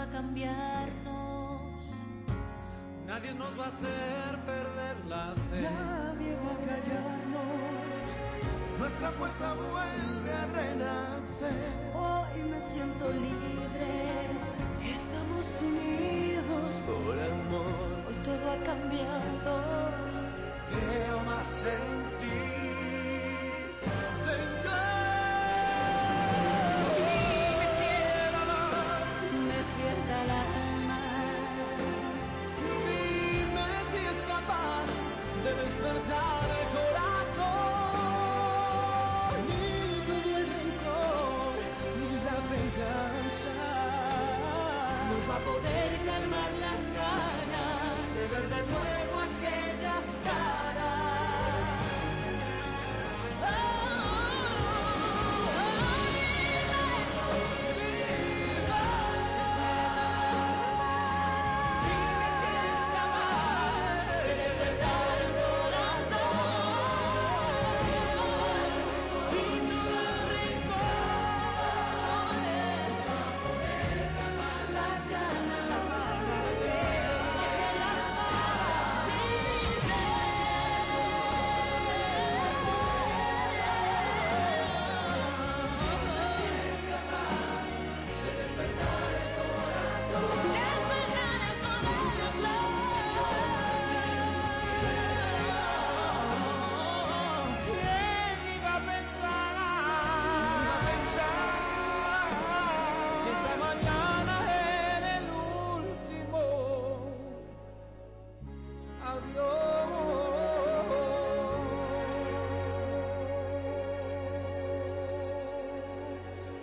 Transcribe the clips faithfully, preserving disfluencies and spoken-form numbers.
a cambiarnos. Nadie nos va a hacer perder la fe. Nadie va a callarnos. Nuestra fuerza vuelve a renacer. Hoy me siento libre. Estamos unidos por amor. Hoy todo ha cambiado. Creo más en ti, Señor. Y me cierra, despierta el alma. Dime si es capaz de despertar el corazón. Y todo el rencor y la venganza Nos va a poder calmar las ganas de ver de nuevo aquellas caras. Oh, oh, oh, dime, dime si es capaz de despertar el corazón. Y todo el rencor va a poder calmar las ganas de ver aquellas caras. ¿Quién iba a pensar? Iba a pensar Que esa mañana era el último adiós.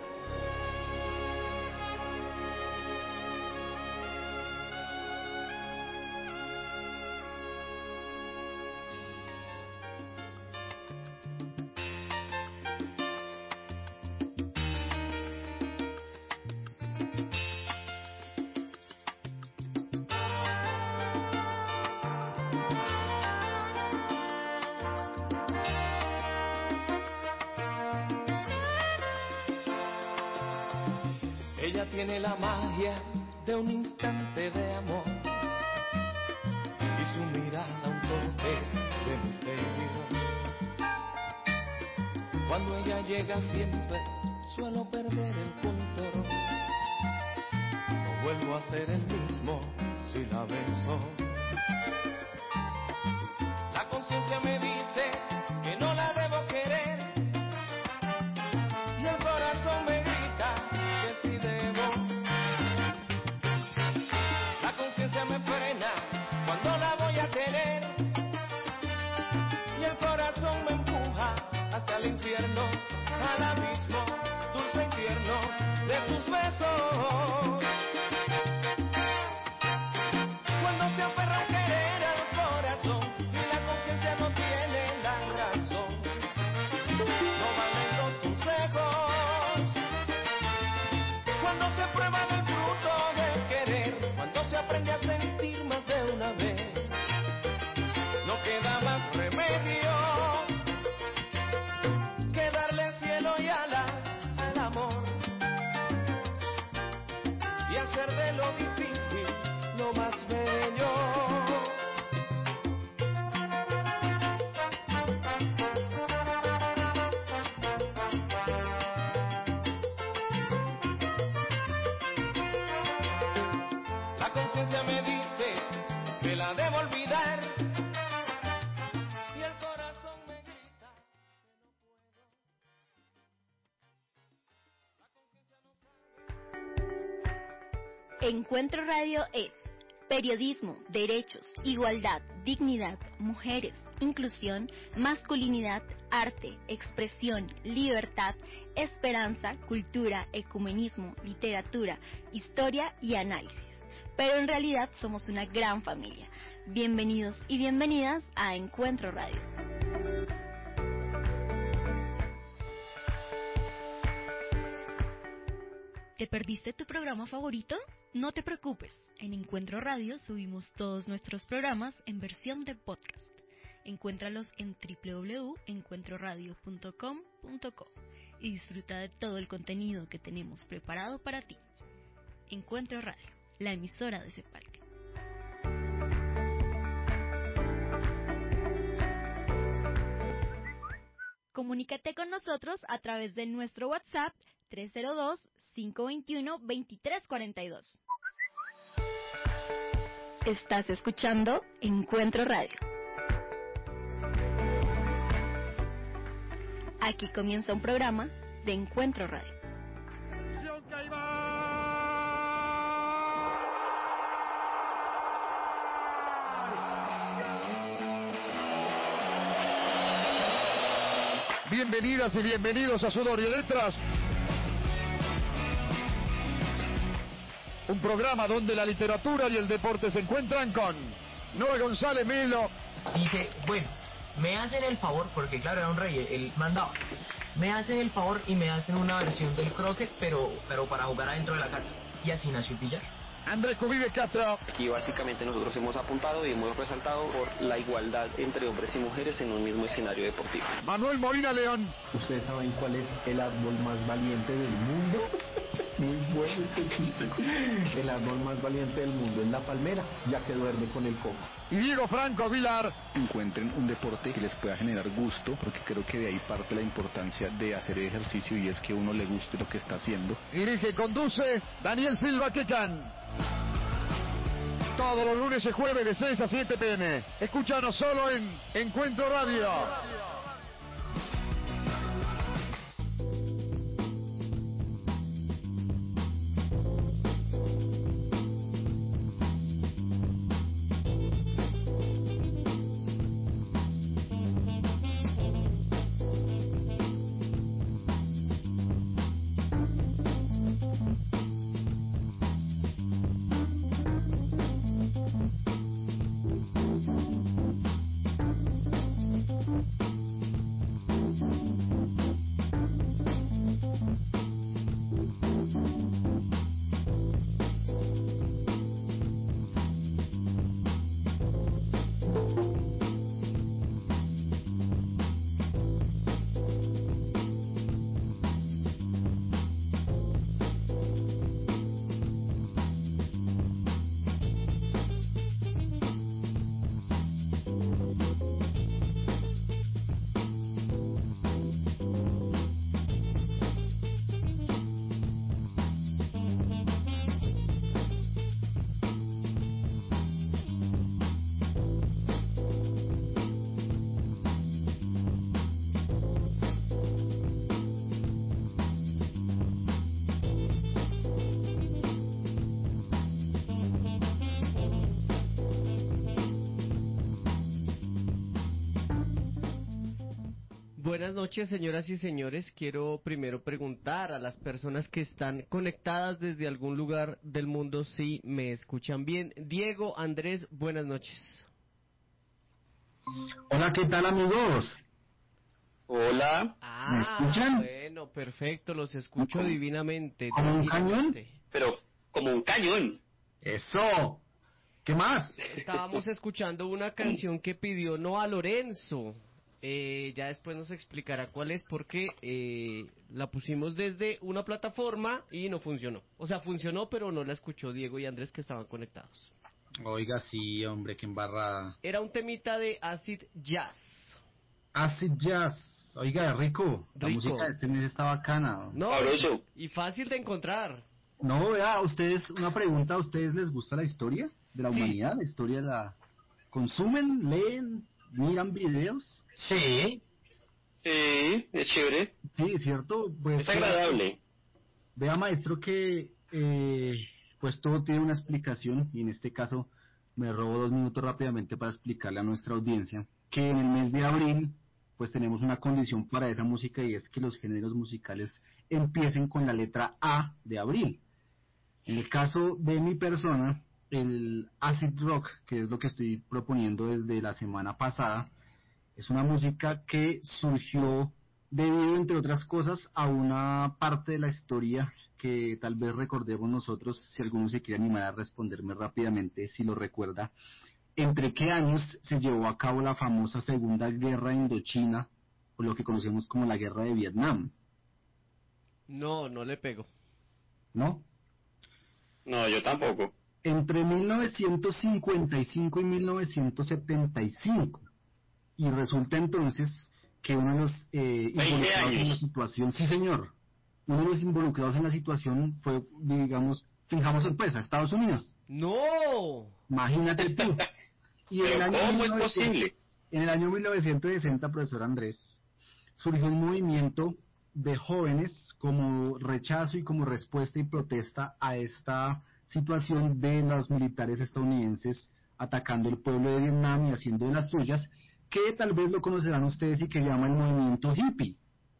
Ella tiene la magia de un instante de amor y su mirada un toque de misterio. Cuando ella llega siempre suelo perder el control. No vuelvo a ser el mismo si la beso. La conciencia me dice que no la debo querer y el corazón me grita que sí debo. La conciencia me frena cuando la voy a tener y el corazón me empuja hasta el infierno, al abismo dulce y tierno de sus besos. Cuando se aferra un querer al corazón y la conciencia no tiene la razón, no valen los consejos. Cuando se prueba del fruto del querer, cuando se aprende a sentir más de una vez, no queda más remedio que darle cielo y alas al amor y hacer de lo difícil lo más bello. La conciencia me dice que la debo olvidar y el corazón me grita que no puedo. La conciencia no sabe. Encuentro Radio es periodismo, derechos, igualdad, dignidad, mujeres, inclusión, masculinidad, arte, expresión, libertad, esperanza, cultura, ecumenismo, literatura, historia y análisis. Pero en realidad somos una gran familia. Bienvenidos y bienvenidas a Encuentro Radio. ¿Te perdiste tu programa favorito? No te preocupes, en Encuentro Radio subimos todos nuestros programas en versión de podcast. Encuéntralos en doble u doble u doble u punto encuentro radio punto com punto co y disfruta de todo el contenido que tenemos preparado para ti. Encuentro Radio. la emisora de Cepalca. Comunícate con nosotros a través de nuestro WhatsApp tres cero dos, cinco dos uno, dos tres cuatro dos. Estás escuchando Encuentro Radio. Aquí comienza un programa de Encuentro Radio. Bienvenidas y bienvenidos a Sudor y Letras, un programa donde la literatura y el deporte se encuentran con Noé González Melo. Dice, bueno, me hacen el favor, porque claro, era un rey, él mandaba, me hacen el favor y me hacen una versión del croquet, pero, pero para jugar adentro de la casa. Y así nació el billar. Andrés Cubide Castro. Aquí básicamente nosotros hemos apuntado y hemos resaltado por la igualdad entre hombres y mujeres en un mismo escenario deportivo. Manuel Molina León. ¿Ustedes saben cuál es el árbol más valiente del mundo? Muy bueno este chiste. El árbol más valiente del mundo es la palmera, ya que duerme con el coco. Y Diego Franco Vilar. Encuentren un deporte que les pueda generar gusto, porque creo que de ahí parte la importancia de hacer ejercicio, y es que uno le guste lo que está haciendo. Dirige y conduce Daniel Silva Quecan. Todos los lunes y jueves de seis a siete pm. Escúchanos solo en Encuentro Radio. Buenas noches, señoras y señores. Quiero primero preguntar a las personas que están conectadas desde algún lugar del mundo si me escuchan bien. Diego, Andrés, buenas noches. Hola, ¿qué tal, amigos? Hola. Ah, ¿Me escuchan? Bueno, perfecto, los escucho ¿Cómo? divinamente. ¿Como un divinamente. cañón? Pero como un cañón. ¡Eso! ¿Qué más? Estábamos escuchando una canción que pidió Noa Lorenzo. Eh, ya después nos explicará cuál es, porque eh, la pusimos desde una plataforma y no funcionó. O sea, funcionó, pero no la escuchó Diego y Andrés, que estaban conectados. Oiga, sí, hombre, qué embarrada. Era un temita de acid jazz. Acid Jazz. Oiga, rico. La Rico. música de este mes está bacana. No, Sabroso. y fácil de encontrar. No, vea, ustedes, una pregunta, ¿a ustedes les gusta la historia de la Sí. humanidad? ¿La historia de la... ¿Consumen, leen, miran videos? Sí. Sí, es chévere. Sí, ¿cierto? Pues, Es agradable. Vea, maestro, que eh, pues todo tiene una explicación, y en este caso me robo dos minutos rápidamente para explicarle a nuestra audiencia que en el mes de abril pues tenemos una condición para esa música, y es que los géneros musicales empiecen con la letra A de abril. En el caso de mi persona, el acid rock, que es lo que estoy proponiendo desde la semana pasada, es una música que surgió debido, entre otras cosas, a una parte de la historia que tal vez recordemos nosotros, si alguno se quiere animar a responderme rápidamente, si lo recuerda. ¿Entre qué años se llevó a cabo la famosa Segunda Guerra Indochina, o lo que conocemos como la Guerra de Vietnam? No, no le pego. ¿No? No, yo tampoco. entre mil novecientos cincuenta y cinco y mil novecientos setenta y cinco. Y resulta entonces que uno de los eh, involucrados en la situación, sí señor, uno de los involucrados en la situación fue, digamos, fijamos sorpresa, Estados Unidos. ¡No! Imagínate tú. Y en el año ¿Cómo mil es novecientos posible? En el año mil novecientos sesenta, profesor Andrés, surgió un movimiento de jóvenes como rechazo y como respuesta y protesta a esta situación de los militares estadounidenses atacando el pueblo de Vietnam y haciendo de las suyas, que tal vez lo conocerán ustedes y que llama el movimiento hippie.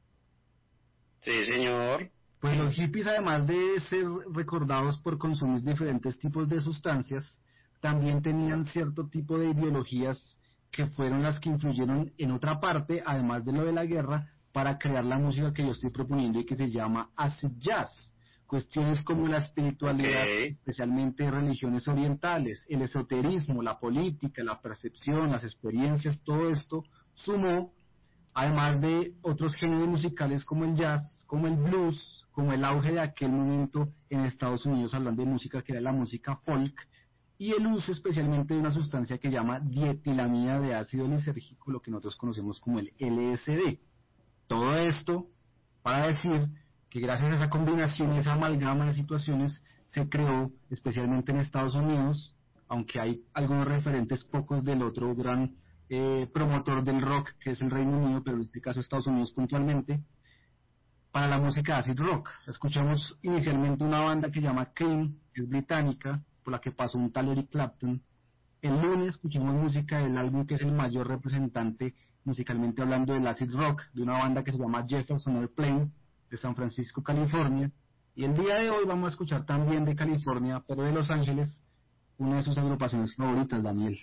Sí, señor. Pues los hippies, además de ser recordados por consumir diferentes tipos de sustancias, también tenían cierto tipo de ideologías que fueron las que influyeron en otra parte, además de lo de la guerra, para crear la música que yo estoy proponiendo y que se llama acid jazz. Cuestiones como la espiritualidad, Okay. especialmente religiones orientales, el esoterismo, la política, la percepción, las experiencias, todo esto sumó, además de otros géneros musicales como el jazz, como el blues, como el auge de aquel momento en Estados Unidos, hablando de música que era la música folk, y el uso especialmente de una sustancia que llama dietilamida de ácido lisérgico, lo que nosotros conocemos como el L S D. Todo esto para decir que gracias a esa combinación, esa amalgama de situaciones, se creó, especialmente en Estados Unidos, aunque hay algunos referentes pocos del otro gran eh, promotor del rock, que es el Reino Unido, pero en este caso Estados Unidos puntualmente, para la música acid rock. Escuchamos inicialmente una banda que se llama Cream, que es británica, por la que pasó un tal Eric Clapton. El lunes escuchamos música del álbum que es el mayor representante musicalmente hablando del acid rock, de una banda que se llama Jefferson Airplane, de San Francisco, California. Y el día de hoy vamos a escuchar también de California, pero de Los Ángeles, una de sus agrupaciones favoritas, Daniel.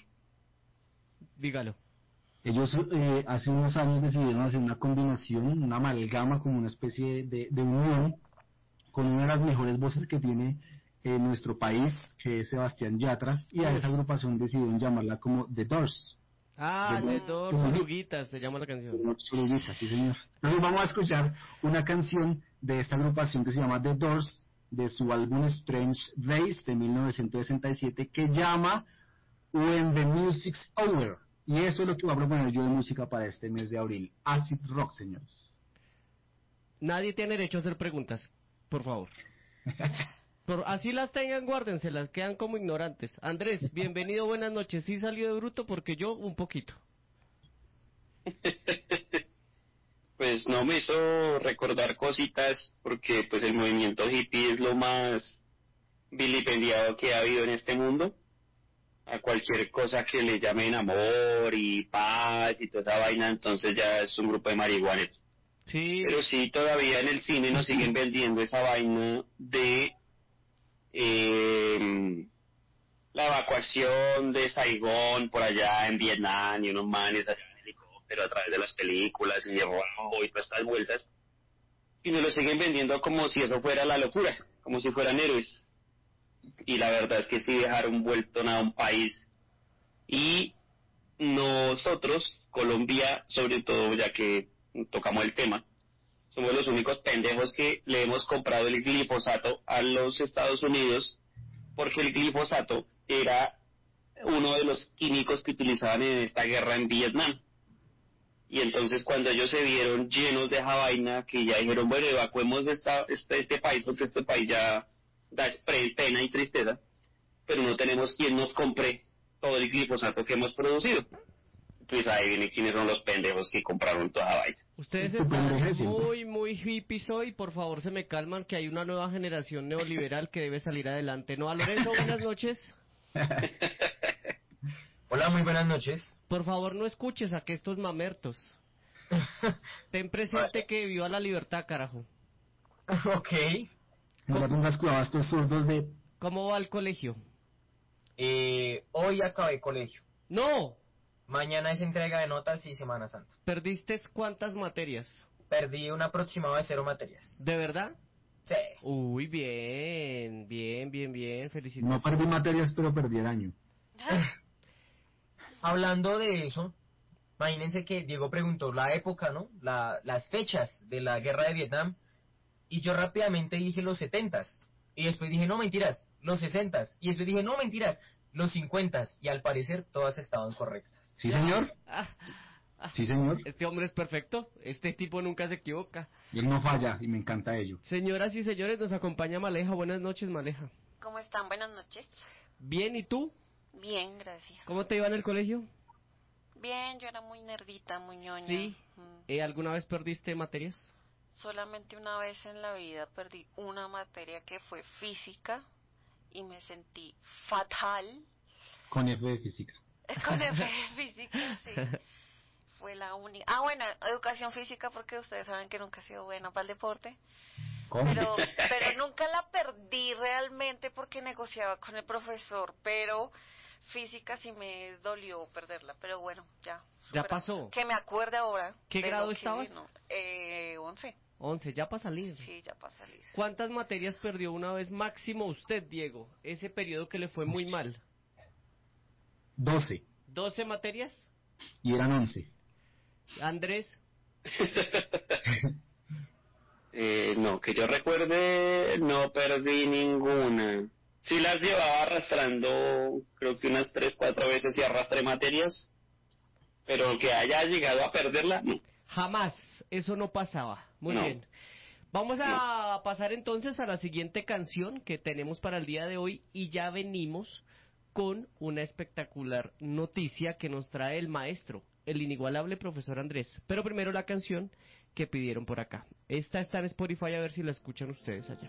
Dígalo. Ellos eh, hace unos años decidieron hacer una combinación, una amalgama, como una especie de, de unión, con una de las mejores voces que tiene eh, nuestro país, que es Sebastián Yatra, y a esa agrupación decidieron llamarla como The Doors. Ah, The de Doors. dos oruguitas se llama la canción. Oruguitas, sí señor. Entonces vamos a escuchar una canción de esta agrupación que se llama The Doors, de su álbum Strange Days de mil novecientos sesenta y siete, que llama When the Music's Over. Y eso es lo que voy a proponer yo de música para este mes de abril. Acid rock, señores. Nadie tiene derecho a hacer preguntas, por favor. Por, así las tengan, guárdenselas, quedan como ignorantes. Andrés, bienvenido, buenas noches. Sí salió de bruto porque yo un poquito. Pues no me hizo recordar cositas porque pues el movimiento hippie es lo más vilipendiado que ha habido en este mundo. A cualquier cosa que le llamen amor y paz y toda esa vaina, entonces ya es un grupo de marihuaneros. Sí. Pero sí, todavía en el cine nos siguen vendiendo esa vaina de eh, la evacuación de Saigón por allá en Vietnam y unos manes allá en helicóptero a través de las películas y Rambo y todas estas vueltas. Y nos lo siguen vendiendo como si eso fuera la locura, como si fueran héroes. Y la verdad es que sí dejaron vuelto nada un país. Y nosotros, Colombia, sobre todo, ya que tocamos el tema, somos los únicos pendejos que le hemos comprado el glifosato a los Estados Unidos, porque el glifosato era uno de los químicos que utilizaban en esta guerra en Vietnam. Y entonces cuando ellos se vieron llenos de esa vaina, que ya dijeron, bueno, evacuemos esta, este, este país, porque este país ya da pena y tristeza, pero no tenemos quien nos compre todo el glifosato que hemos producido. Pues ahí viene quiénes son los pendejos que compraron toda la vaina. Ustedes están muy, muy hippies hoy, por favor se me calman que hay una nueva generación neoliberal que debe salir adelante. ¿No, a Lorenzo? Buenas noches. Hola, muy buenas noches. Por favor no escuches a que estos mamertos. Ten presente que viva la libertad, carajo. Ok. No le pongas cuidado a estos zurdos de... ¿Cómo va el colegio? Eh, hoy acabé colegio. ¡No! Mañana es entrega de notas y Semana Santa. ¿Perdiste cuántas materias? Perdí un aproximado de cero materias. ¿De verdad? Sí. Uy, bien, bien, bien, bien, felicitaciones. No perdí materias, pero perdí el año. Hablando de eso, imagínense que Diego preguntó la época, ¿no? La, las fechas de la guerra de Vietnam, y yo rápidamente dije los setentas, y después dije, no, mentiras, los sesentas. Y después dije, no, mentiras, los cincuentas. Y al parecer todas estaban correctas. Sí, señor. Sí, señor. Este hombre es perfecto. Este tipo nunca se equivoca. Y él no falla, y me encanta ello. Señoras y señores, nos acompaña Maleja. Buenas noches, Maleja. ¿Cómo están? Buenas noches. Bien, ¿y tú? Bien, gracias. ¿Cómo te iba en el colegio? Bien, yo era muy nerdita, muy ñoña. Sí. Mm. ¿Eh, ¿Alguna vez perdiste materias? Solamente una vez en la vida perdí una materia que fue física y me sentí fatal. Con F de física. Con F de física, sí. Fue la única. Ah, bueno, educación física porque ustedes saben que nunca he sido buena para el deporte. ¿Cómo? Pero, pero nunca la perdí realmente porque negociaba con el profesor, pero física sí me dolió perderla, pero bueno, ya. Ya pasó. Que me acuerde ahora. ¿Qué de grado lo que estabas? vino. Eh, once. Once, ya para salir. Sí, ya para salir. ¿Cuántas materias perdió una vez máximo usted, Diego? Ese periodo que le fue muy mal. Doce. ¿Doce materias? Y eran once. Andrés. eh, no, que yo recuerde, no perdí ninguna. Sí las llevaba arrastrando, creo que unas tres, cuatro veces y arrastré materias, pero que haya llegado a perderla, no. Jamás, eso no pasaba. Muy No. bien. Vamos a no. pasar entonces a la siguiente canción que tenemos para el día de hoy y ya venimos con una espectacular noticia que nos trae el maestro, el inigualable profesor Andrés. Pero primero la canción que pidieron por acá. Esta está en Spotify, a ver si la escuchan ustedes allá.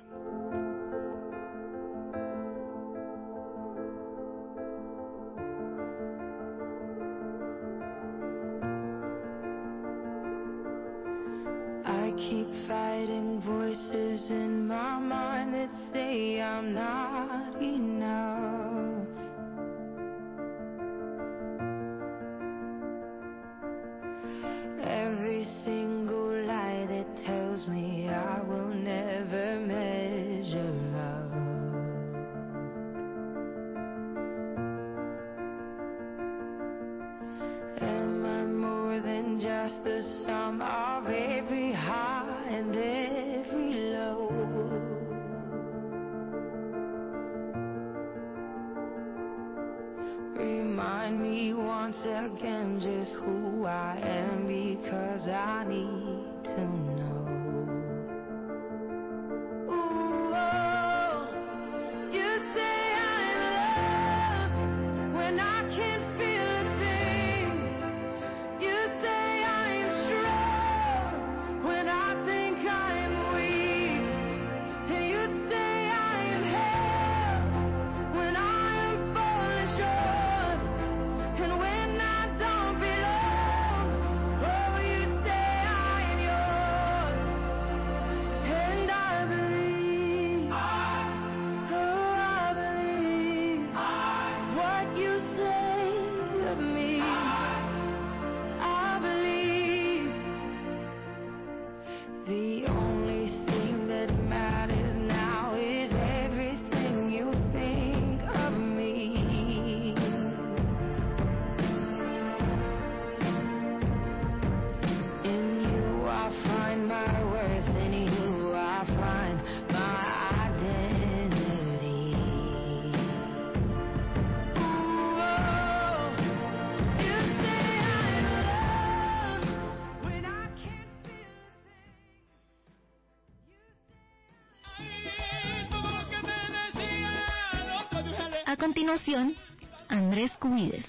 I keep fighting voices in my mind that say I'm not enough. Every single lie that tells me I will never measure up. Am I more than just the sum of every high and every low? Remind me once again just who I am, because I need to know. Ooh, oh, you say I'm loved when I can't feel a thing. You say I'm strong when I think I'm weak. And you say I'm held when I am falling short. And when I don't belong, oh, you say I am yours. And I believe, oh, I believe what you say of me. I believe the only thing that matters now is everything you think of me. In you I find my worth, in you I find my identity. Ooh, oh, you say I'm loved when I can't feel A continuación, Andrés Cubides.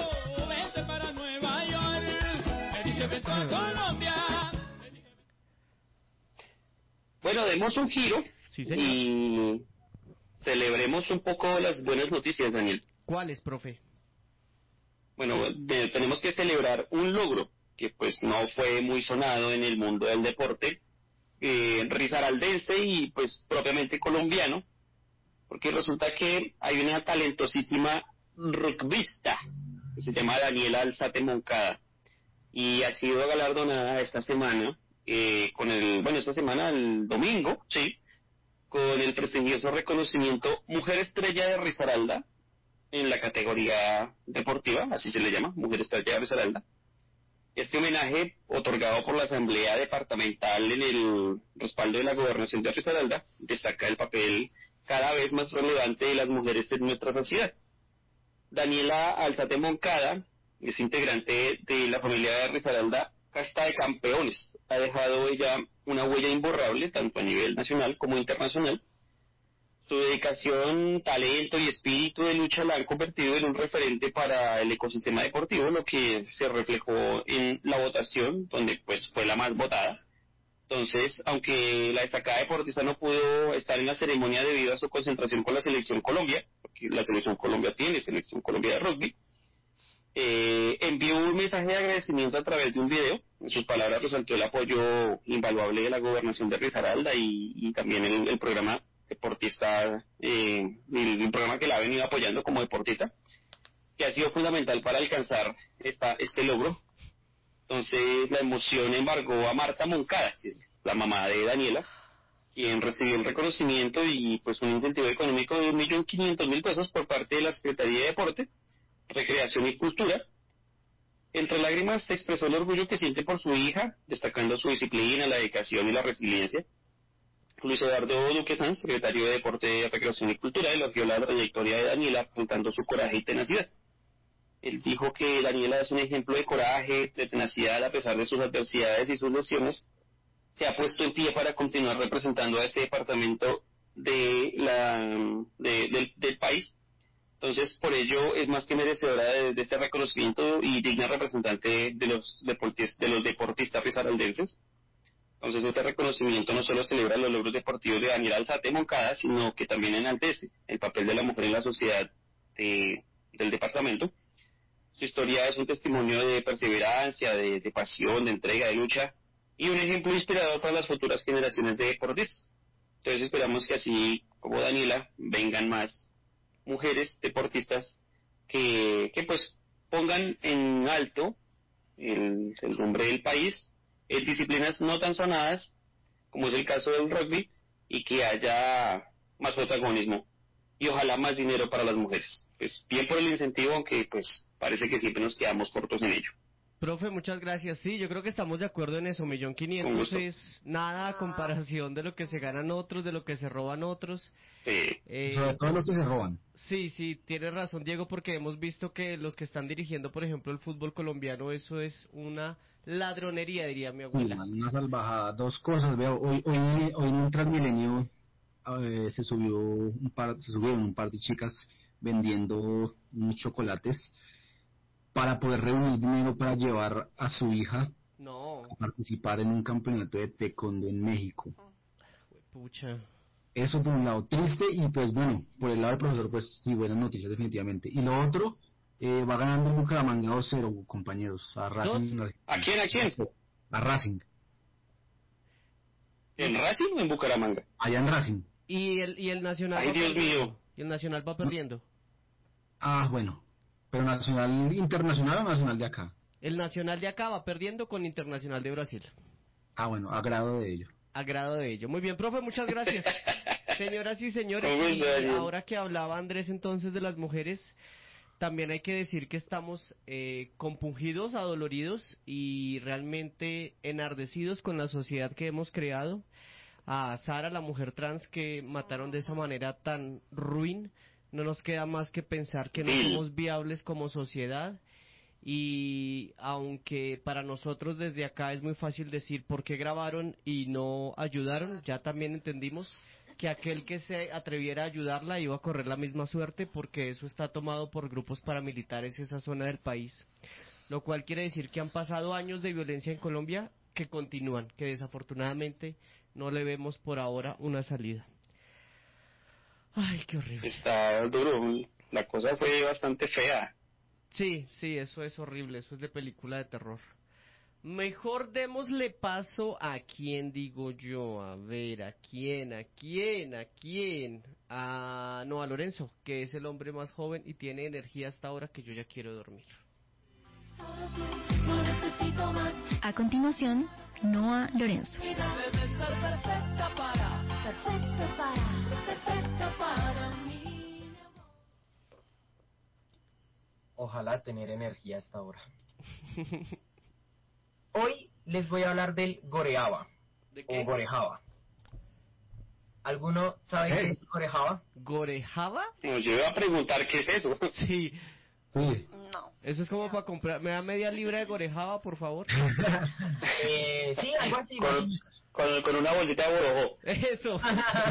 Bueno, demos un giro Sí, señor. y celebremos un poco las buenas noticias, Daniel. ¿Cuáles, profe? Bueno, de- tenemos que celebrar un logro que pues no fue muy sonado en el mundo del deporte, eh, risaraldense y pues propiamente colombiano, porque resulta que hay una talentosísima rugbyista que se llama Daniela Alzate Moncada y ha sido galardonada esta semana eh, con el, bueno, esta semana, el domingo, sí, con el prestigioso reconocimiento Mujer Estrella de Risaralda en la categoría deportiva, así se le llama, Mujer Estrella de Risaralda. Este homenaje, otorgado por la Asamblea Departamental en el respaldo de la Gobernación de Risaralda, destaca el papel cada vez más relevante de las mujeres en nuestra sociedad. Daniela Alzate Moncada es integrante de la familia de Risaralda Casta de Campeones. Ha dejado ella una huella imborrable tanto a nivel nacional como internacional. Su dedicación, talento y espíritu de lucha la han convertido en un referente para el ecosistema deportivo, lo que se reflejó en la votación, donde pues fue la más votada. Entonces, aunque la destacada deportista no pudo estar en la ceremonia debido a su concentración con la Selección Colombia, porque la Selección Colombia tiene Selección Colombia de Rugby, eh, envió un mensaje de agradecimiento a través de un video. En sus palabras resaltó el apoyo invaluable de la gobernación de Risaralda y, y también el, el programa deportista, eh, el, el programa que la ha venido apoyando como deportista, que ha sido fundamental para alcanzar esta, este logro. Entonces la emoción embargó a Marta Moncada, que es la mamá de Daniela, quien recibió el reconocimiento y pues un incentivo económico de un millón quinientos mil pesos por parte de la Secretaría de Deporte, Recreación y Cultura. Entre lágrimas se expresó el orgullo que siente por su hija, destacando su disciplina, la dedicación y la resiliencia. Luis Eduardo Duque Sanz, secretario de Deporte, Recreación y Cultura, elogió la trayectoria de Daniela, resaltando su coraje y tenacidad. Él dijo que Daniela es un ejemplo de coraje, de tenacidad, a pesar de sus adversidades y sus lesiones. Se ha puesto en pie para continuar representando a este departamento de la, de, del, del país. Entonces, por ello, es más que merecedora de, de este reconocimiento y digna representante de los, deportis, de los deportistas risaraldenses. Entonces, este reconocimiento no solo celebra los logros deportivos de Daniela Alzate Moncada, sino que también enaltece el papel de la mujer en la sociedad de, del departamento. Su historia es un testimonio de perseverancia, de, de pasión, de entrega, de lucha, y un ejemplo inspirador para las futuras generaciones de deportistas. Entonces esperamos que así como Daniela vengan más mujeres deportistas que, que pues pongan en alto el, el nombre del país en disciplinas no tan sonadas, como es el caso del rugby, y que haya más protagonismo y ojalá más dinero para las mujeres. Pues bien por el incentivo, aunque pues parece que siempre nos quedamos cortos en ello. Profe, muchas gracias. Sí, yo creo que estamos de acuerdo en eso. Millón quinientos es nada a comparación de lo que se ganan otros, de lo que se roban otros. Sí. Eh, Sobre todo lo que se roban. Sí, sí, tienes razón, Diego, porque hemos visto que los que están dirigiendo, por ejemplo, el fútbol colombiano, eso es una ladronería, diría mi abuela. Sí, una salvajada. Dos cosas, veo. Hoy, hoy, hoy en un Transmilenio eh, se subió un par, se subieron un par de chicas vendiendo unos chocolates para poder reunir dinero para llevar a su hija no. a participar en un campeonato de taekwondo en México. Pucha. Eso por un lado, triste, y pues bueno, por el lado del profesor, pues sí, buenas noticias definitivamente. Y lo otro, eh, va ganando Bucaramanga dos cero, compañeros, a Racing. ¿A quién, a quién? A Racing. ¿En Racing o en Bucaramanga? Allá en Racing. Y el, y el Nacional Ay, va Dios perdiendo. mío. Y el Nacional va perdiendo. Ah, bueno. ¿Pero Nacional Internacional o Nacional de acá? El Nacional de acá va perdiendo con Internacional de Brasil. Ah, bueno, agrado de ello. Agrado de ello. Muy bien, profe, muchas gracias. Señoras y señores, y ahora que hablaba Andrés entonces de las mujeres, también hay que decir que estamos eh, compungidos, adoloridos y realmente enardecidos con la sociedad que hemos creado. A Sara, la mujer trans que mataron de esa manera tan ruin, no nos queda más que pensar que no somos viables como sociedad. Y aunque para nosotros desde acá es muy fácil decir por qué grabaron y no ayudaron, ya también entendimos que aquel que se atreviera a ayudarla iba a correr la misma suerte, porque eso está tomado por grupos paramilitares esa zona del país, lo cual quiere decir que han pasado años de violencia en Colombia que continúan, que desafortunadamente no le vemos por ahora una salida. Ay, qué horrible. Está duro, la cosa fue bastante fea. Sí, sí, eso es horrible, eso es de película de terror. Mejor démosle paso a quién, digo yo, a ver, a quién, a quién, a quién, a no, a Lorenzo, que es el hombre más joven y tiene energía hasta ahora que yo ya quiero dormir. A continuación, Noah Lorenzo. Perfecta para, perfecto para, perfecto para mí. Ojalá tener energía hasta ahora. Hoy les voy a hablar del goreaba, ¿De qué? o gorejaba. ¿Alguno sabe qué es Gorejaba? ¿Gorejaba? No, yo iba a preguntar qué es eso. Sí. Sí. No. Eso es como para comprar. ¿Me da media libra de Gorejaba, por favor? eh, sí, algo así. más o Con, menos. con, con una bolsita de borojó. Eso.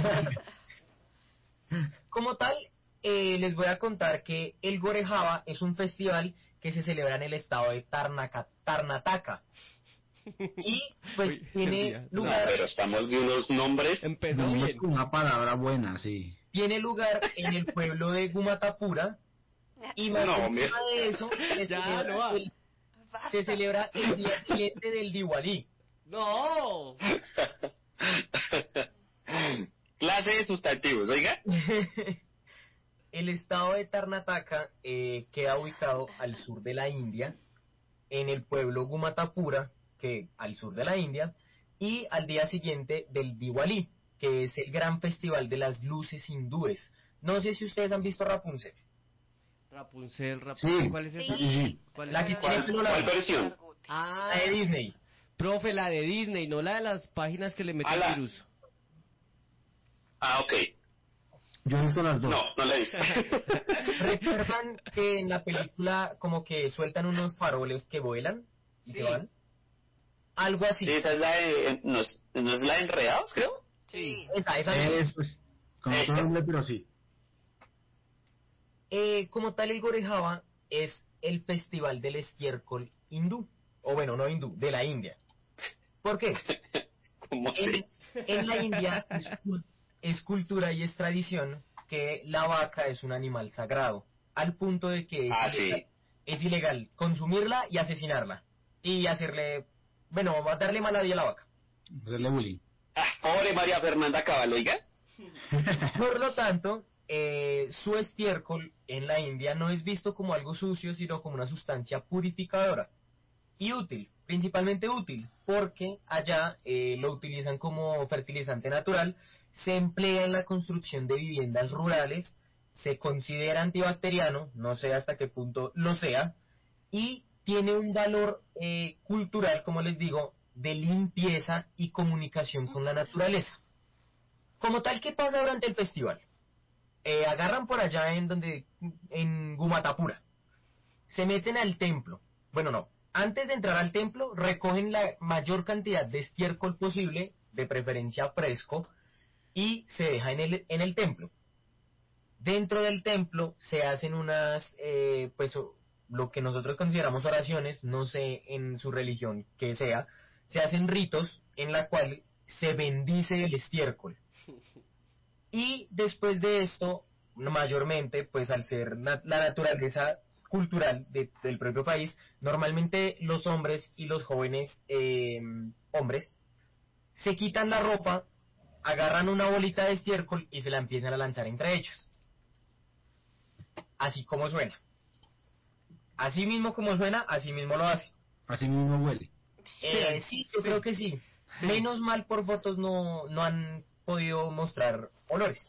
Como tal, eh, les voy a contar que el Gorejaba es un festival que se celebra en el estado de Tarnaca, Karnataka. Y pues Uy, tiene el día. No, lugar, pero estamos de unos nombres. Empezó No, es bien. una palabra buena, sí. tiene lugar en el pueblo de Gumatapura. Y más No, encima mira. de eso, se Ya, celebra, no va. el, se celebra el día siguiente del Diwali. ¡No! Clase de sustantivos, oiga. El estado de Karnataka eh, queda ubicado al sur de la India, en el pueblo Gumatapura, que al sur de la India, y al día siguiente del Diwali, que es el gran festival de las luces hindúes. No sé si ustedes han visto Rapunzel. Rapunzel, Rapunzel. Sí. ¿Cuál es Sí. esa? Sí. ¿Cuál La es que esa? tiene ¿Cuál, pelo cuál largo. versión? Ah, La de Disney. profe, la de Disney, no la de las páginas que le meten Ah, la- virus. Ah, ok. Yo he visto las dos. No, no la he visto. ¿Recuerdan que en la película como que sueltan unos faroles que vuelan y Sí. se van? Algo así. Esa es la de... ¿No es, no es la de Enredados, creo? Sí. Esa, esa misma. Es, pues, con otro Esta. nombre, pero sí. Eh, como tal, el Gorejaba es el festival del estiércol hindú, o bueno, no hindú, de la India. ¿Por qué? ¿Cómo En, así? en la India es, cul- es cultura y es tradición que la vaca es un animal sagrado, al punto de que es, Ah, ilegal, sí. es ilegal consumirla y asesinarla, y hacerle, bueno, darle mala vida a la vaca. Hacerle bullying. Ah, pobre María Fernanda Cabal, oiga. Por lo tanto, eh, su estiércol en la India no es visto como algo sucio, sino como una sustancia purificadora y útil, principalmente útil, porque allá eh, lo utilizan como fertilizante natural, se emplea en la construcción de viviendas rurales, se considera antibacteriano, no sé hasta qué punto lo sea, y tiene un valor eh, cultural, como les digo, de limpieza y comunicación con la naturaleza. Como tal, ¿qué pasa durante el festival? Eh, agarran por allá en donde, en Gumatapura, se meten al templo. Bueno, no. Antes de entrar al templo, recogen la mayor cantidad de estiércol posible, de preferencia fresco, y se deja en el, en el templo. Dentro del templo se hacen unas, eh, pues, o- lo que nosotros consideramos oraciones, no sé en su religión que sea, se hacen ritos en la cual se bendice el estiércol. Y después de esto, mayormente, pues al ser na- la naturaleza cultural de- del propio país, normalmente los hombres y los jóvenes eh, hombres se quitan la ropa, agarran una bolita de estiércol y se la empiezan a lanzar entre ellos. Así como suena. Así mismo como suena, así mismo lo hace. Así mismo huele. Eh, sí, yo creo que sí. Menos mal por fotos no, no han podido mostrar olores.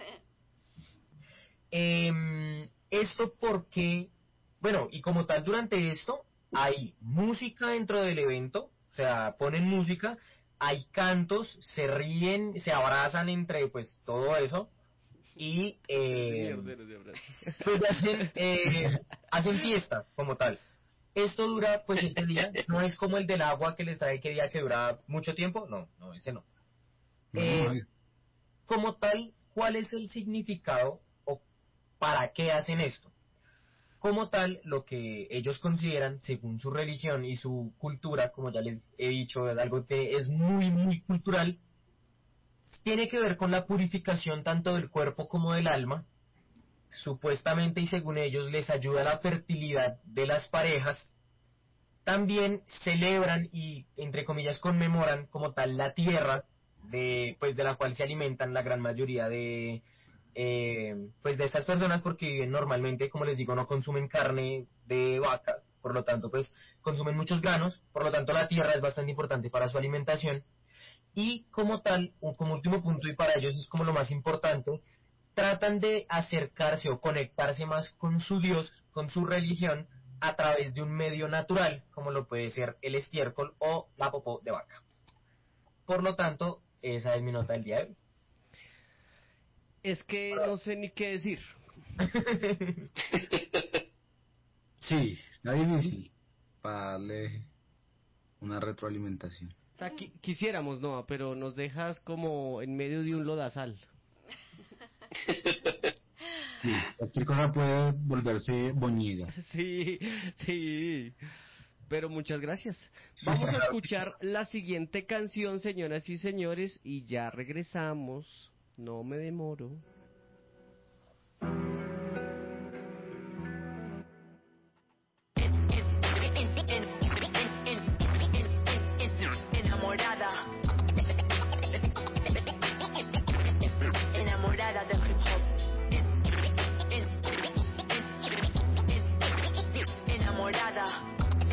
Em, esto porque, bueno, y como tal durante esto hay música dentro del evento, o sea, ponen música, hay cantos, se ríen, se abrazan entre pues todo eso y eh, Mierderos de abrazo. pues hacen, eh, hacen fiesta como tal. Esto dura pues ese día, no es como el del agua que les trae que día que dura mucho tiempo, no, no, ese no. Eh, Normal. como tal, ¿cuál es el significado o para qué hacen esto? Como tal, lo que ellos consideran, según su religión y su cultura, como ya les he dicho, es algo que es muy, muy cultural, tiene que ver con la purificación tanto del cuerpo como del alma. Supuestamente y según ellos les ayuda a la fertilidad de las parejas. También celebran y, entre comillas, conmemoran como tal la tierra, de, pues, de la cual se alimentan la gran mayoría de, eh, pues, de estas personas, porque viven normalmente, como les digo, no consumen carne de vaca, por lo tanto, pues, consumen muchos granos, por lo tanto, la tierra es bastante importante para su alimentación. Y como tal, un- como último punto, y para ellos es como lo más importante, tratan de acercarse o conectarse más con su Dios, con su religión, a través de un medio natural, como lo puede ser el estiércol o la popó de vaca. Por lo tanto, esa es mi nota del día de hoy. Es que no sé ni qué decir. Sí, está difícil para darle una retroalimentación. O sea, qui- quisiéramos, no, pero nos dejas como en medio de un lodazal. Sí, cualquier cosa puede volverse boñiga. Sí, sí. Pero muchas gracias. Vamos a escuchar la siguiente canción, señoras y señores, y ya regresamos. No me demoro. Enamorada. Enamorada del hip hop. Enamorada.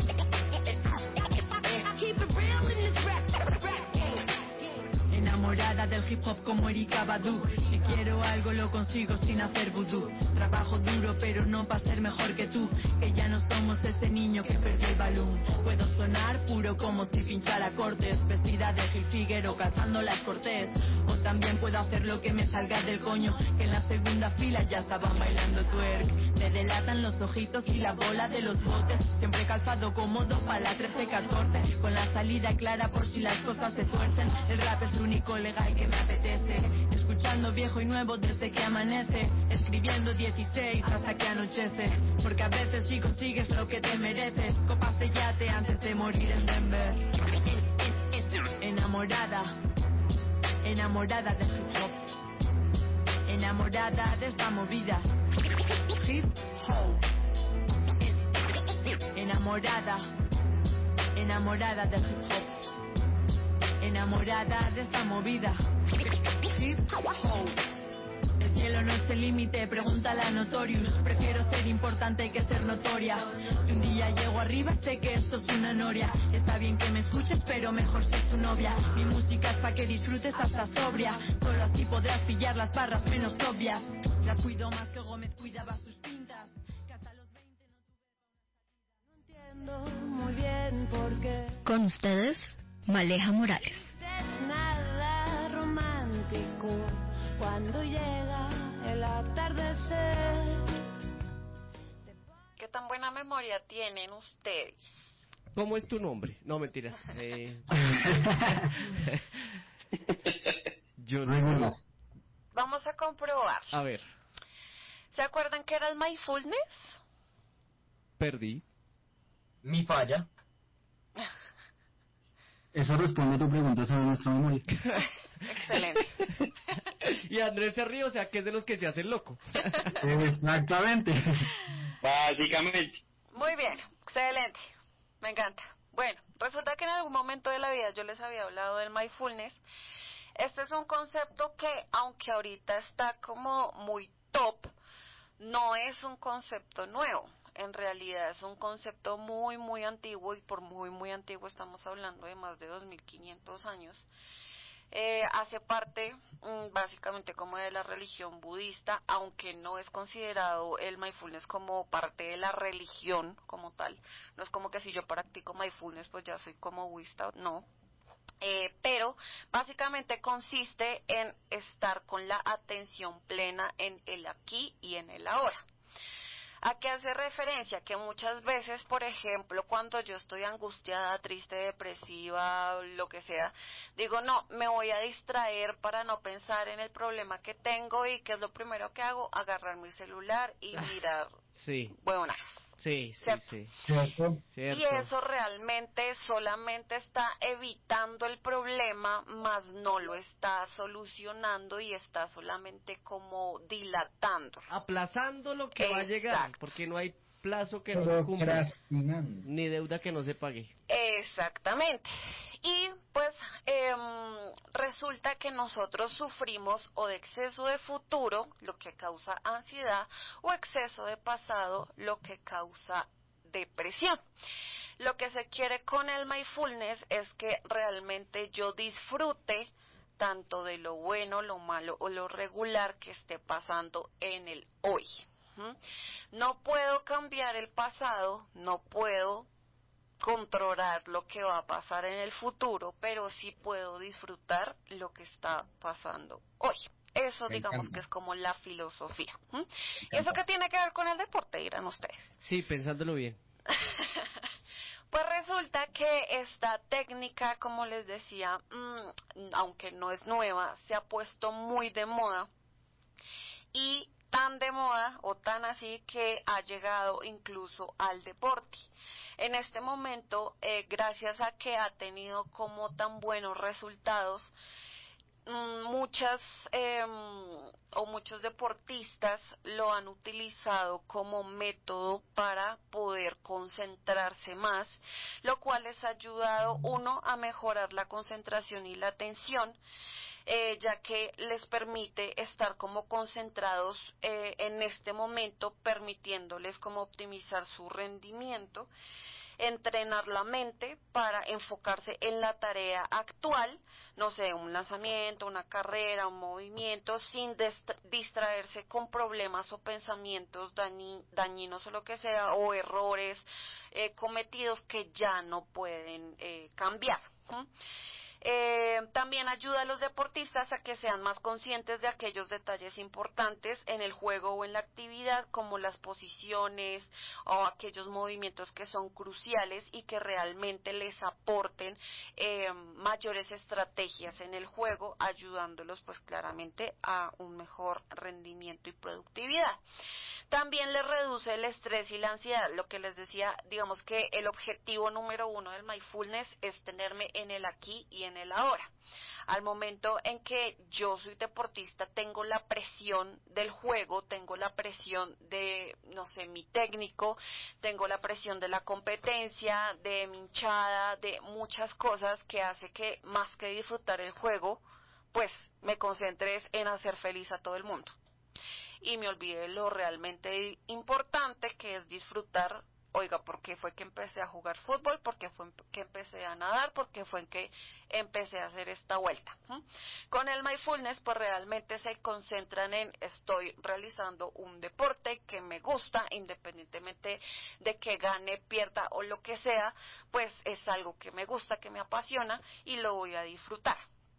Keep it real in this rap, rap game. Enamorada del hip hop como Erika Badu. Si quiero algo lo consigo sin hacer vudú. Trabajo duro pero no para ser mejor que tú. Que ya no somos ese niño que perdió el balón. Puedo sonar puro como si pinchara cortes. Vestida de Gil Figuero cazando las cortés. O también puedo hacer lo que me salga del coño. Que en la segunda fila ya estaban bailando twerk. Te delatan los ojitos y la bola de los botes. Siempre calzado cómodo para la trece catorce. Con la salida clara por si las cosas se tuercen. El rap es lo único legal que me apetece. Escuchando viejo y nuevo desde que amanece. Escribiendo dieciséis hasta que anochece. Porque a veces si consigues lo que te mereces. Copas de yate antes de morir en Denver. Enamorada. Enamorada de hip hop. Enamorada de esta movida. Hip hop. Enamorada. Enamorada de hip hop. Enamorada de esta movida. Hip hop. El cielo no es el límite, pregúntale a Notorious. Prefiero ser importante que ser notoria. Si un día llego arriba, sé que esto es una noria. Está bien que me escuches, pero mejor ser tu novia. Mi música es pa' que disfrutes hasta sobria. Solo así podrás pillar las barras menos obvias. Las cuido más que Gómez cuidaba sus pintas. Que hasta los veinte no tuve una salida. No entiendo muy bien por qué. Con ustedes, Maleja Morales. Es nada romántico cuando llega el atardecer. ¿Qué tan buena memoria tienen ustedes? ¿Cómo es tu nombre? No, mentira. Eh... Yo no. Vamos a comprobar. A ver, ¿Se acuerdan que era el mindfulness? perdí. Mi falla. Eso responde a tu pregunta sobre nuestra memoria. Excelente. Y Andrés se ríe, o sea, que es de los que se hacen loco. Exactamente. Básicamente. Muy bien, excelente. Me encanta. Bueno, resulta que en algún momento de la vida yo les había hablado del mindfulness. Este es un concepto que, aunque ahorita está como muy top, no es un concepto nuevo. En realidad es un concepto muy, muy antiguo, y por muy, muy antiguo estamos hablando de más de dos mil quinientos años. Eh, hace parte mm, básicamente como de la religión budista, aunque no es considerado el mindfulness como parte de la religión como tal. No es como que si yo practico mindfulness pues ya soy como budista, no. Eh, pero básicamente consiste en estar con la atención plena en el aquí y en el ahora. ¿A qué hace referencia? Que muchas veces, por ejemplo, cuando yo estoy angustiada, triste, depresiva, lo que sea, digo, no, me voy a distraer para no pensar en el problema que tengo, y ¿qué es lo primero que hago? Agarrar mi celular y mirar Sí, huevonas. sí, sí, ¿Cierto? sí. ¿Cierto? Y eso realmente solamente está evitando el problema, más no lo está solucionando, y está solamente como dilatando. Aplazando lo que va a llegar, Exacto. porque no hay plazo que no se cumpla, ni deuda que no se pague. Exactamente. Y pues em, resulta que nosotros sufrimos o de exceso de futuro, lo que causa ansiedad, o exceso de pasado, lo que causa depresión. Lo que se quiere con el mindfulness es que realmente yo disfrute tanto de lo bueno, lo malo o lo regular que esté pasando en el hoy. ¿Mm? No puedo cambiar el pasado, no puedo controlar lo que va a pasar en el futuro, pero sí puedo disfrutar lo que está pasando hoy. Eso Me digamos encanta. que es como la filosofía. ¿Mm? ¿Y eso qué tiene que ver con el deporte, dirán ustedes? Sí, pensándolo bien. Pues resulta que esta técnica, como les decía, mmm, aunque no es nueva, se ha puesto muy de moda y tan de moda o tan así que ha llegado incluso al deporte. En este momento, eh, gracias a que ha tenido como tan buenos resultados, muchas eh, o muchos deportistas lo han utilizado como método para poder concentrarse más, lo cual les ha ayudado uno a mejorar la concentración y la atención, eh, ya que les permite estar como concentrados eh, en este momento, permitiéndoles como optimizar su rendimiento, entrenar la mente para enfocarse en la tarea actual, no sé, un lanzamiento, una carrera, un movimiento, sin distraerse con problemas o pensamientos dañi dañinos o lo que sea, o errores eh, cometidos que ya no pueden eh, cambiar. ¿Mm? Eh, también ayuda a los deportistas a que sean más conscientes de aquellos detalles importantes en el juego o en la actividad, como las posiciones o aquellos movimientos que son cruciales y que realmente les aporten eh, mayores estrategias en el juego, ayudándolos pues claramente a un mejor rendimiento y productividad. También les reduce el estrés y la ansiedad, lo que les decía, digamos que el objetivo número uno del mindfulness es tenerme en el aquí y en el ahora. Al momento en que yo soy deportista, tengo la presión del juego, tengo la presión de, no sé, mi técnico, tengo la presión de la competencia, de mi hinchada, de muchas cosas que hace que más que disfrutar el juego, pues me concentre en hacer feliz a todo el mundo. Y me olvidé lo realmente importante que es disfrutar. Oiga, ¿por qué fue que empecé a jugar fútbol? ¿Por qué fue que empecé a nadar? ¿Por qué fue que empecé a hacer esta vuelta? ¿Mm? Con el mindfulness, pues realmente se concentran en estoy realizando un deporte que me gusta, independientemente de que gane, pierda o lo que sea, pues es algo que me gusta, que me apasiona y lo voy a disfrutar.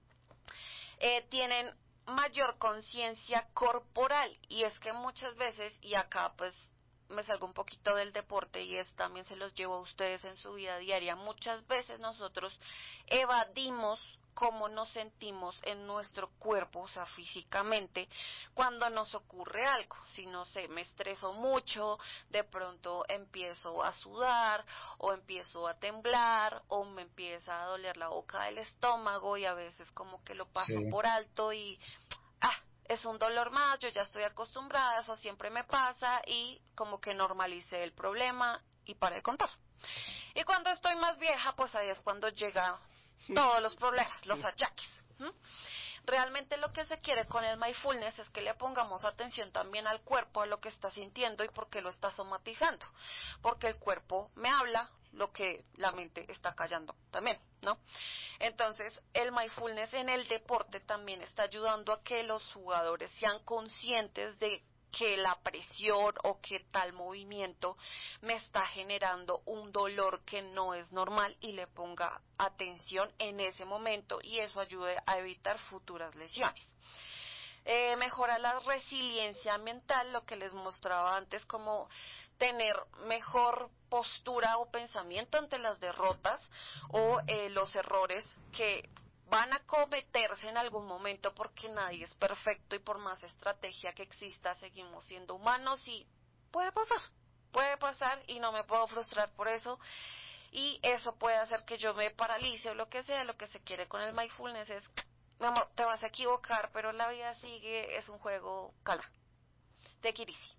Eh, tienen mayor conciencia corporal, y es que muchas veces, y acá pues me salgo un poquito del deporte y es también se los llevo a ustedes en su vida diaria, muchas veces nosotros evadimos cómo nos sentimos en nuestro cuerpo, o sea, físicamente, cuando nos ocurre algo. Si no sé, me estreso mucho, de pronto empiezo a sudar, o empiezo a temblar, o me empieza a doler la boca del estómago, y a veces como que lo paso Sí. por alto y, ah, es un dolor más, yo ya estoy acostumbrada, eso siempre me pasa, y como que normalicé el problema y paré de contar. Y cuando estoy más vieja, pues ahí es cuando llega todos los problemas, los achaques. ¿Mm? Realmente lo que se quiere con el mindfulness es que le pongamos atención también al cuerpo, a lo que está sintiendo y por qué lo está somatizando. Porque el cuerpo me habla lo que la mente está callando también, ¿no? Entonces, el mindfulness en el deporte también está ayudando a que los jugadores sean conscientes de que la presión o que tal movimiento me está generando un dolor que no es normal y le ponga atención en ese momento, y eso ayude a evitar futuras lesiones. Eh, mejora la resiliencia mental, lo que les mostraba antes, como tener mejor postura o pensamiento ante las derrotas o eh, los errores que van a cometerse en algún momento, porque nadie es perfecto y por más estrategia que exista seguimos siendo humanos y puede pasar, puede pasar y no me puedo frustrar por eso, y eso puede hacer que yo me paralice o lo que sea. Lo que se quiere con el mindfulness es, mi amor, te vas a equivocar, pero la vida sigue, es un juego, calma, take it easy.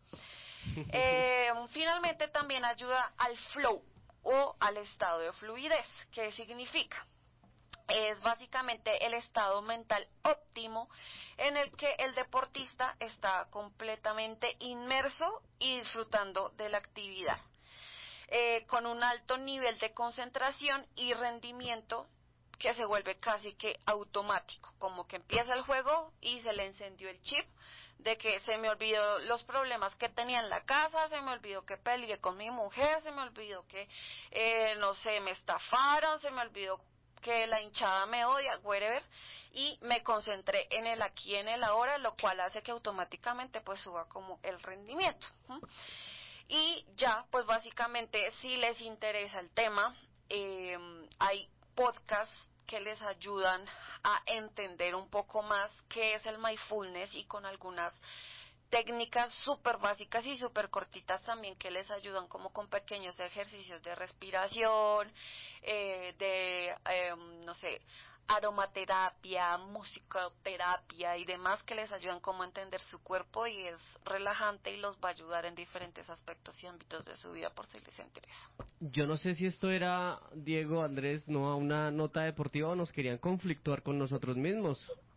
Eh, finalmente también ayuda al flow o al estado de fluidez. ¿Qué significa? Es básicamente el estado mental óptimo en el que el deportista está completamente inmerso y disfrutando de la actividad, eh, con un alto nivel de concentración y rendimiento que se vuelve casi que automático, como que empieza el juego y se le encendió el chip de que se me olvidó los problemas que tenía en la casa, se me olvidó que peleé con mi mujer, se me olvidó que, eh, no sé, me estafaron, se me olvidó que la hinchada me odia, whatever, y me concentré en el aquí, en el ahora, lo cual hace que automáticamente pues suba como el rendimiento. ¿Mm? Y ya, pues básicamente, si les interesa el tema, eh, hay podcasts que les ayudan a entender un poco más qué es el mindfulness y con algunas técnicas súper básicas y súper cortitas también que les ayudan como con pequeños ejercicios de respiración, eh, de, eh, no sé, aromaterapia, musicoterapia y demás que les ayudan como a entender su cuerpo y es relajante y los va a ayudar en diferentes aspectos y ámbitos de su vida por si les interesa. Yo no sé si esto era, Diego, Andrés, no a una nota deportiva o nos querían conflictuar con nosotros mismos.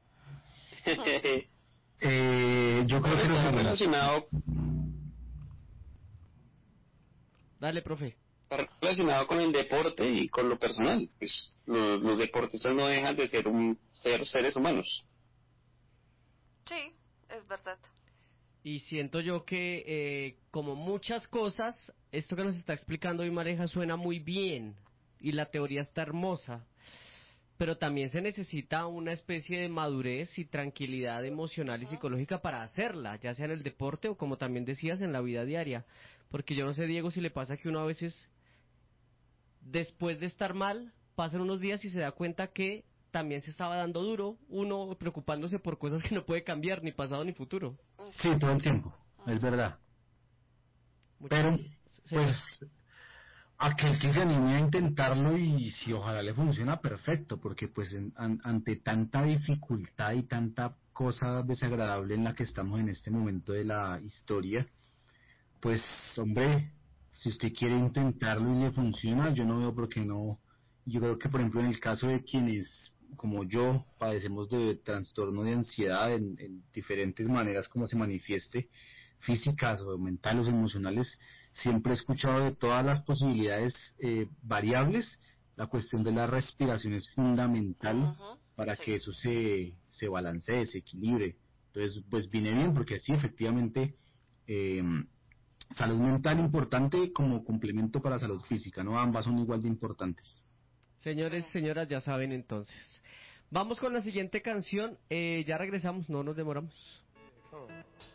Eh, yo creo que está relacionado, Dale, profe. está relacionado con el deporte y con lo personal. Pues los, los deportistas no dejan de ser un ser seres humanos. Sí, es verdad. Y siento yo que, eh, como muchas cosas, esto que nos está explicando hoy Mareja suena muy bien y la teoría está hermosa. Pero también se necesita una especie de madurez y tranquilidad emocional y psicológica para hacerla, ya sea en el deporte o, como también decías, en la vida diaria. Porque yo no sé, Diego, si le pasa que uno a veces, después de estar mal, pasan unos días y se da cuenta que también se estaba dando duro, uno preocupándose por cosas que no puede cambiar, ni pasado ni futuro. Sí, todo el tiempo, es verdad. Pero, pues, aquel que se anime a intentarlo y si ojalá le funciona, perfecto, porque pues en, an, ante tanta dificultad y tanta cosa desagradable en la que estamos en este momento de la historia, pues hombre, si usted quiere intentarlo y le funciona, yo no veo por qué no. Yo creo que por ejemplo en el caso de quienes como yo padecemos de trastorno de ansiedad en, en diferentes maneras como se manifieste, físicas o mentales o emocionales, siempre he escuchado de todas las posibilidades eh, variables, la cuestión de la respiración es fundamental uh-huh, para sí. que eso se, se balancee, se equilibre. Entonces, pues viene bien porque sí, efectivamente, eh, salud mental importante como complemento para salud física, ¿no? Ambas son igual de importantes. Señores, señoras, ya saben entonces. Vamos con la siguiente canción, eh, ya regresamos, no nos demoramos. Oh.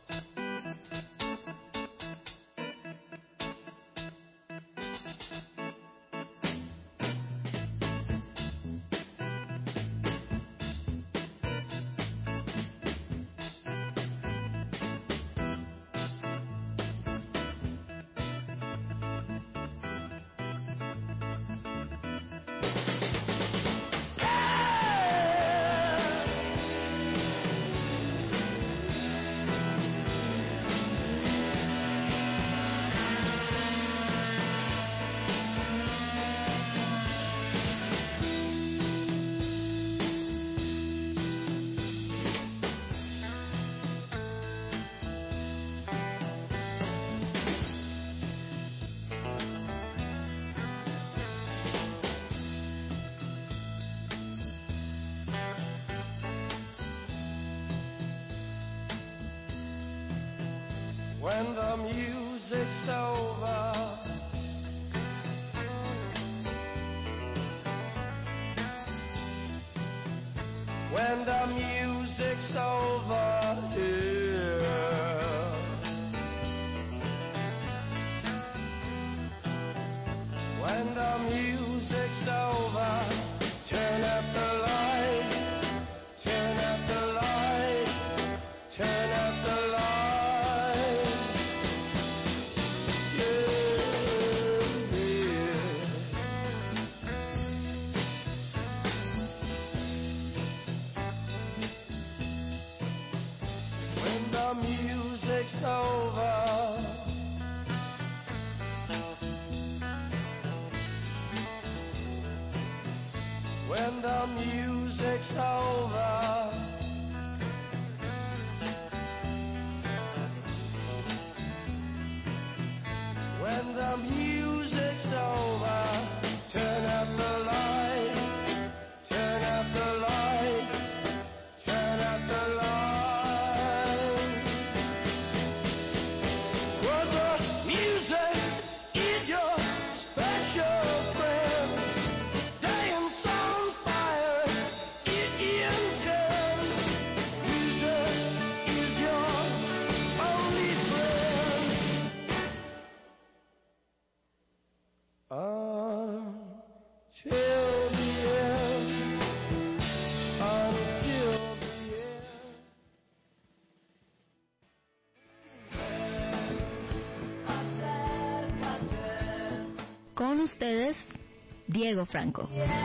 When the music's over, when the music's over here, when the music's over, turn up the lights, turn up the lights, turn up the lights. Over. When the music's over, when the music's over, turn up the lights, turn up the lights, turn up the lights. Music is your special friend. Day and sun. Con ustedes, Diego Franco.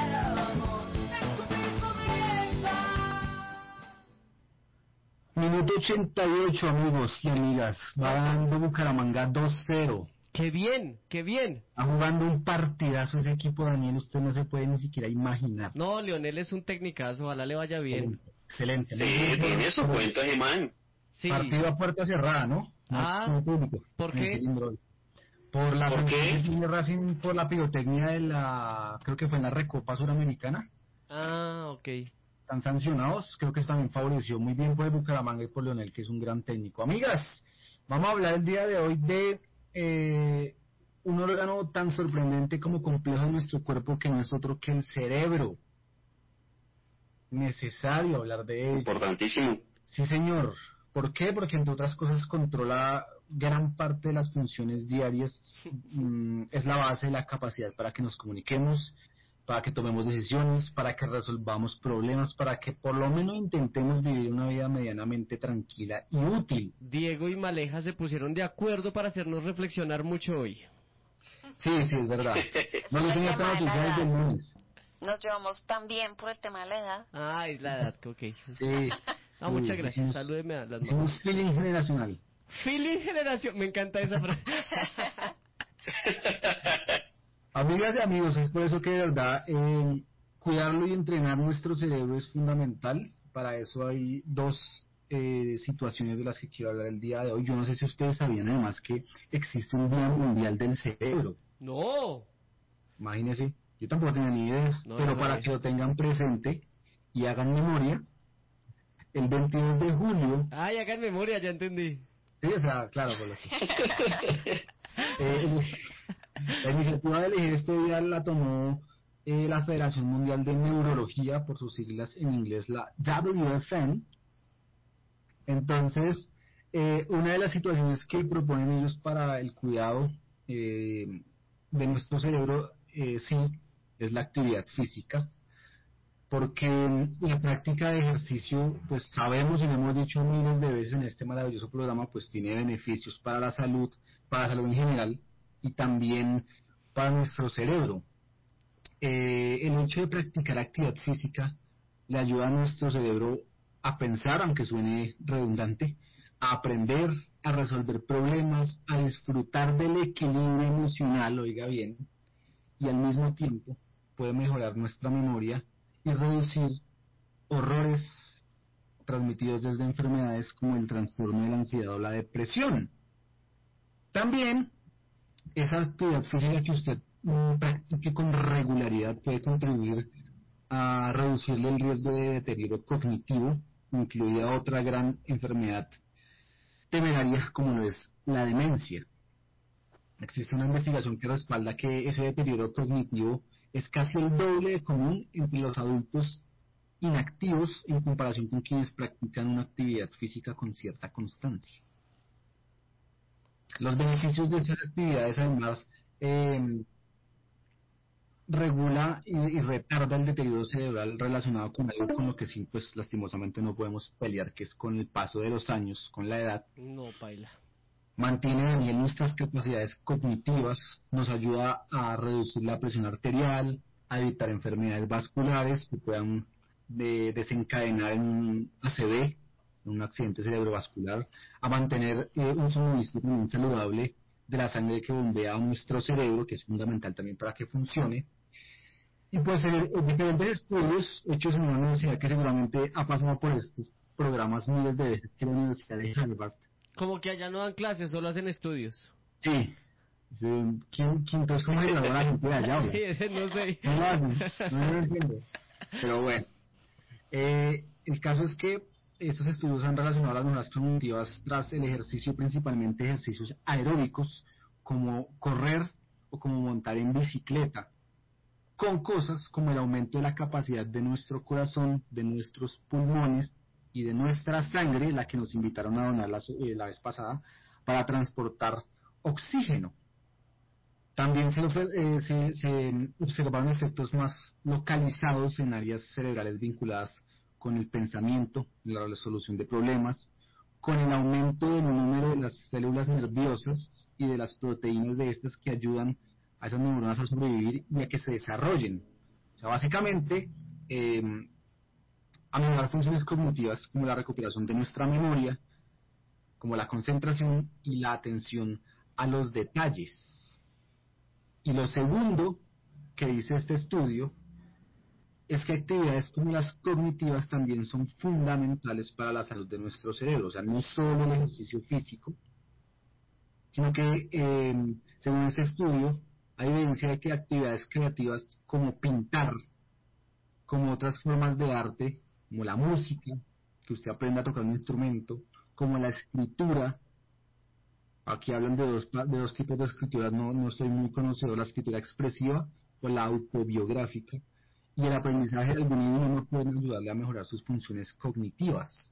Minuto ochenta y ocho, amigos y amigas. Va ganando Bucaramanga dos cero. ¡Qué bien! ¡Qué bien! Está jugando un partidazo ese equipo, Daniel. Usted no se puede ni siquiera imaginar. No, Leonel es un tecnicazo. Ojalá le vaya bien. Excelente. Sí, tiene su cuento ese man. Sí. Partido a puerta cerrada, ¿no? No Ah, no público. ¿por qué? Por la ¿Por qué? tiene Racing, por la pirotecnia de la, creo que fue en la Recopa Suramericana. Ah, ok. Están sancionados, creo que eso también favoreció muy bien por el Bucaramanga y por Leonel, que es un gran técnico. Amigas, vamos a hablar el día de hoy de eh, un órgano tan sorprendente como complejo en nuestro cuerpo, que no es otro que el cerebro. Necesario hablar de ello. Importantísimo. Sí, señor. ¿Por qué? Porque entre otras cosas controla gran parte de las funciones diarias, mm, es la base de la capacidad para que nos comuniquemos, para que tomemos decisiones, para que resolvamos problemas, para que por lo menos intentemos vivir una vida medianamente tranquila y útil. Diego y Maleja se pusieron de acuerdo para hacernos reflexionar mucho hoy. Sí, sí, es verdad. No lo tenía esta noticia desde el lunes. Nos llevamos tan bien por el tema de la edad. Ah, es la edad, ok. Sí. Ah, muchas Sí, gracias. hicimos- Salúdeme a las Hicimos mamás. feeling generacional. Feeling generación. Me encanta esa frase. Amigas y amigos, es por eso que de verdad eh, cuidarlo y entrenar nuestro cerebro es fundamental. Para eso hay dos eh, situaciones de las que quiero hablar el día de hoy. Yo no sé si ustedes sabían además que existe un Día Mundial del Cerebro. No. Imagínense, yo tampoco tenía ni idea, No, pero no para sabía. que lo tengan presente y hagan memoria, el veintidós de julio, Ah, ya hagan memoria, ya entendí. sí, o sea, claro, por lo que... Eh, la iniciativa de elegir este día la tomó eh, la Federación Mundial de Neurología, por sus siglas en inglés, la W F N. Entonces, eh, una de las situaciones que proponen ellos para el cuidado eh, de nuestro cerebro, eh, sí, es la actividad física, porque la práctica de ejercicio, pues sabemos y lo hemos dicho miles de veces en este maravilloso programa, pues tiene beneficios para la salud, para la salud en general y también para nuestro cerebro. Eh, el hecho de practicar actividad física le ayuda a nuestro cerebro a pensar, aunque suene redundante, a aprender, a resolver problemas, a disfrutar del equilibrio emocional, oiga bien, y al mismo tiempo puede mejorar nuestra memoria y reducir horrores transmitidos desde enfermedades como el trastorno de la ansiedad o la depresión. También esa actividad física que usted mm, practique con regularidad puede contribuir a reducirle el riesgo de deterioro cognitivo, incluida otra gran enfermedad temeraria como lo es la demencia. Existe una investigación que respalda que ese deterioro cognitivo es casi el doble de común entre los adultos inactivos en comparación con quienes practican una actividad física con cierta constancia. Los beneficios de esas actividades además eh, regula y, y retarda el deterioro cerebral relacionado con algo con lo que sí, pues lastimosamente no podemos pelear, que es con el paso de los años, con la edad. No, paila. Mantiene, Daniel, nuestras capacidades cognitivas, nos ayuda a reducir la presión arterial, a evitar enfermedades vasculares que puedan de, desencadenar en un A C V, en un accidente cerebrovascular, a mantener eh, un suministro también saludable de la sangre que bombea a nuestro cerebro, que es fundamental también para que funcione. Y pues eh, diferentes estudios hechos en una universidad que seguramente ha pasado por estos programas miles de veces, que es la Universidad de Harvard. Como que allá no dan clases, solo hacen estudios. Sí. Sí, ¿Quién, quién, entonces, ¿cómo se graduó la gente de allá? Sí, ese no sé. No lo hacen, no lo entiendo. Pero bueno, eh, el caso es que estos estudios han relacionado las mejoras cognitivas tras el ejercicio, principalmente ejercicios aeróbicos, como correr o como montar en bicicleta, con cosas como el aumento de la capacidad de nuestro corazón, de nuestros pulmones y de nuestra sangre, la que nos invitaron a donar la, eh, la vez pasada, para transportar oxígeno. También se, eh, se, se observaron efectos más localizados en áreas cerebrales vinculadas con el pensamiento, la resolución de problemas, con el aumento del número de las células nerviosas y de las proteínas de estas que ayudan a esas neuronas a sobrevivir y a que se desarrollen. O sea, básicamente, eh, a mejorar funciones cognitivas como la recuperación de nuestra memoria, como la concentración y la atención a los detalles. Y lo segundo que dice este estudio es que actividades como las cognitivas también son fundamentales para la salud de nuestro cerebro. O sea, no solo el ejercicio físico, sino que, eh, según este estudio, hay evidencia de que actividades creativas como pintar, como otras formas de arte, como la música, que usted aprenda a tocar un instrumento, como la escritura. Aquí hablan de dos, de dos tipos de escritura, no, no soy muy conocedor, la escritura expresiva o la autobiográfica, y el aprendizaje de algún idioma pueden ayudarle a mejorar sus funciones cognitivas.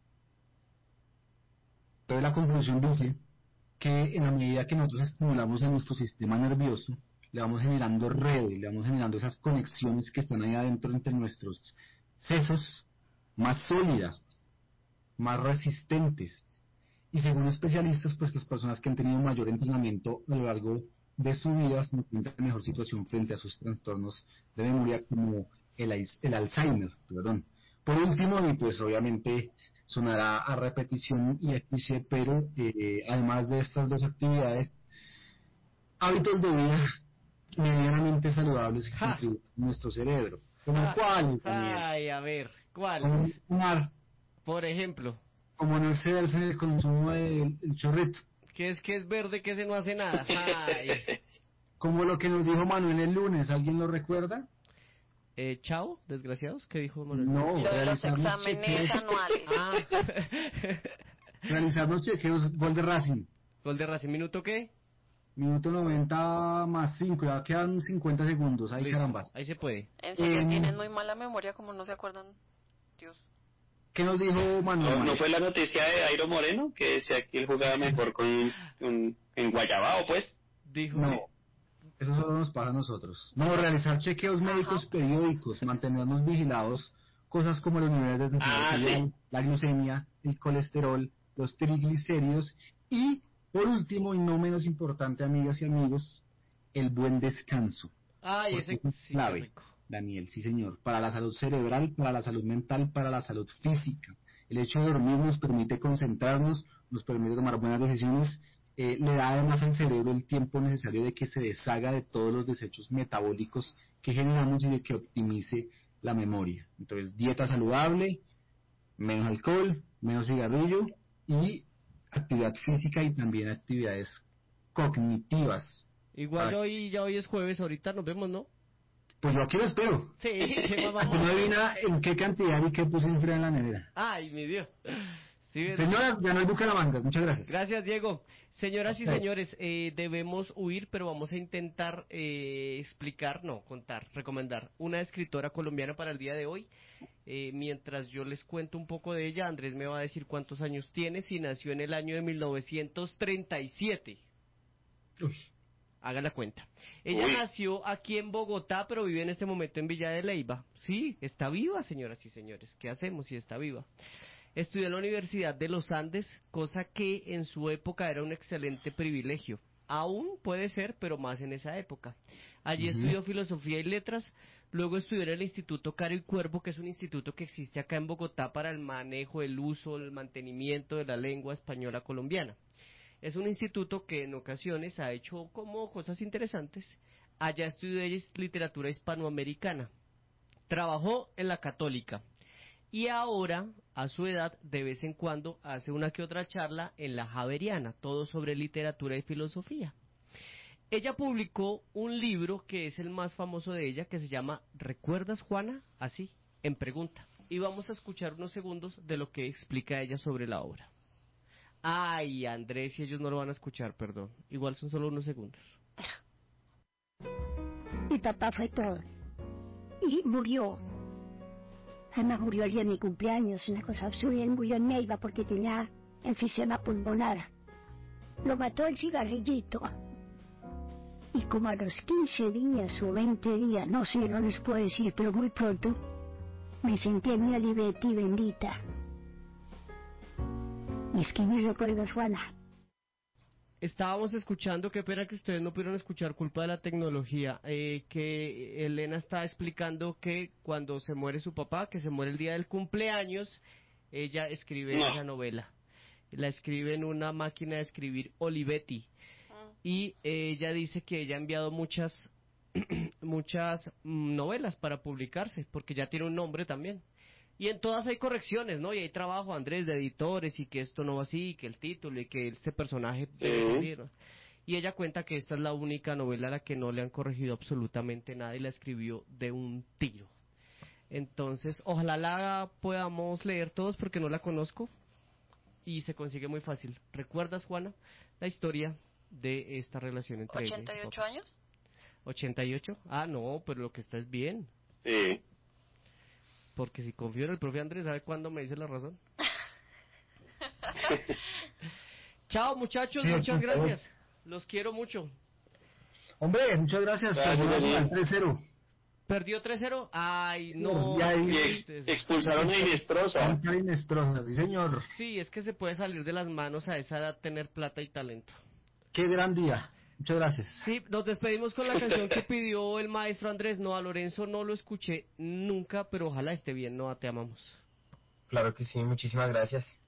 Entonces la conclusión dice que en la medida que nosotros estimulamos a nuestro sistema nervioso, le vamos generando redes, le vamos generando esas conexiones que están ahí adentro entre nuestros sesos, más sólidas, más resistentes. Y según especialistas, pues las personas que han tenido mayor entrenamiento a lo largo de su vida se encuentran en mejor situación frente a sus trastornos de memoria como el, el Alzheimer, perdón. Por último, y pues obviamente sonará a repetición y a cliché, pero eh, además de estas dos actividades, hábitos de vida medianamente saludables que contribuyen a nuestro cerebro. ¿Como ah, cuáles, Daniel? Ay, a ver, ¿cuáles? Como fumar. Por ejemplo. Como no excederse en el consumo del el chorrito. Que es que es verde, que ese no hace nada. Ay. Como lo que nos dijo Manuel el lunes, ¿alguien lo recuerda? Eh, Chao, desgraciados, ¿qué dijo Manuel? No, lo de los exámenes anuales. Ah. Realizar los chequeos, gol de Racing. ¿Gol de Racing, minuto qué? Minuto noventa más cinco, ya quedan cincuenta segundos, ahí carambas. Ahí se puede. En serio, Eh, tienen muy mala memoria, como no se acuerdan. Dios. ¿Qué nos dijo Manuel? ¿No, ¿No fue la noticia de Dairo Moreno que decía que él jugaba mejor con un, en Guayabao, pues? Dijo no, eso solo nos pasa a nosotros. No, realizar chequeos médicos Ajá. periódicos, mantenernos vigilados, cosas como los niveles de tensión ah, arterial, sí. la glucemia, el colesterol, los triglicéridos y, por último y no menos importante, amigas y amigos, el buen descanso. Ay, ese es sí, clave. rico. Daniel, sí señor, para la salud cerebral, para la salud mental, para la salud física. El hecho de dormir nos permite concentrarnos, nos permite tomar buenas decisiones, eh, le da además al cerebro el tiempo necesario de que se deshaga de todos los desechos metabólicos que generamos y de que optimice la memoria. Entonces, dieta saludable, menos alcohol, menos cigarrillo y actividad física y también actividades cognitivas. Igual para... hoy, ya hoy es jueves, ahorita nos vemos, ¿no? Pues yo aquí lo espero. Sí, ¿qué más no adivina en qué cantidad y qué puse en fría en la nevera. Ay, mi Dios. Sí, señoras, ganó el Bucaramanga. Muchas gracias. Gracias, Diego. Señoras y señores, eh, debemos huir, pero vamos a intentar eh, explicar, no, contar, recomendar una escritora colombiana para el día de hoy. Eh, mientras yo les cuento un poco de ella, Andrés me va a decir cuántos años tiene, si nació en el año de mil novecientos treinta y siete. Uy. Haga la cuenta. Ella Uy. nació aquí en Bogotá, pero vive en este momento en Villa de Leyva. Sí, está viva, señoras y señores. ¿Qué hacemos si está viva? Estudió en la Universidad de los Andes, cosa que en su época era un excelente privilegio. Aún puede ser, pero más en esa época. Allí uh-huh. estudió filosofía y letras, luego estudió en el Instituto Caro y Cuervo, que es un instituto que existe acá en Bogotá para el manejo, el uso, el mantenimiento de la lengua española colombiana. Es un instituto que en ocasiones ha hecho como cosas interesantes. Allá estudió ella literatura hispanoamericana. Trabajó en la Católica. Y ahora, a su edad, de vez en cuando hace una que otra charla en la Javeriana, todo sobre literatura y filosofía. Ella publicó un libro que es el más famoso de ella, que se llama ¿Recuerdas, Juana? Así, en pregunta. Y vamos a escuchar unos segundos de lo que explica ella sobre la obra. Ay, Andrés, y ellos no lo van a escuchar, perdón. Igual son solo unos segundos. Mi papá fue todo. Y murió. Además murió el día de mi cumpleaños, una cosa absurda. Él murió en Neiva porque tenía enfisema pulmonar. Lo mató el cigarrillito. Y como a los quince días o veinte días, no sé, no les puedo decir, pero muy pronto, me sentí en mi Olivetti bendita. Y escribí Recuerdos, Juana. estábamos escuchando, qué pena que ustedes no pudieron escuchar, culpa de la tecnología, eh, que Elena está explicando que cuando se muere su papá, que se muere el día del cumpleaños, ella escribe No. esa novela. La escribe en una máquina de escribir Olivetti. Y eh, ella dice que ella ha enviado muchas, muchas mm, novelas para publicarse, porque ya tiene un nombre también. Y en todas hay correcciones, ¿no? Y hay trabajo, Andrés, de editores, y que esto no va así, y que el título, y que este personaje debe Sí. salir, ¿no? Y ella cuenta que esta es la única novela a la que no le han corregido absolutamente nada, y la escribió de un tiro. Entonces, ojalá la podamos leer todos, porque no la conozco, y se consigue muy fácil. ¿Recuerdas, Juana, la historia de esta relación entre ella y su ¿ochenta y ocho papá? años? ¿ochenta y ocho? Ah, no, pero lo que está es bien. Sí. Porque si confío en el profe Andrés, ¿sabe cuándo me dice la razón? Chao, muchachos, Sí, muchas por favor. gracias. Los quiero mucho. Hombre, muchas gracias. Gracias, Personal Daniel. tres cero. ¿Perdió tres cero? Ay, no. Y ahí- Y ex- expulsaron a Inestrosa. Contra Inestrosa, sí señor. Sí, es que se puede salir de las manos a esa edad tener plata y talento. Qué gran día. Muchas gracias. Sí, nos despedimos con la canción que pidió el maestro Andrés. No, a Lorenzo no lo escuché nunca, pero ojalá esté bien. No, te amamos. Claro que sí, muchísimas gracias.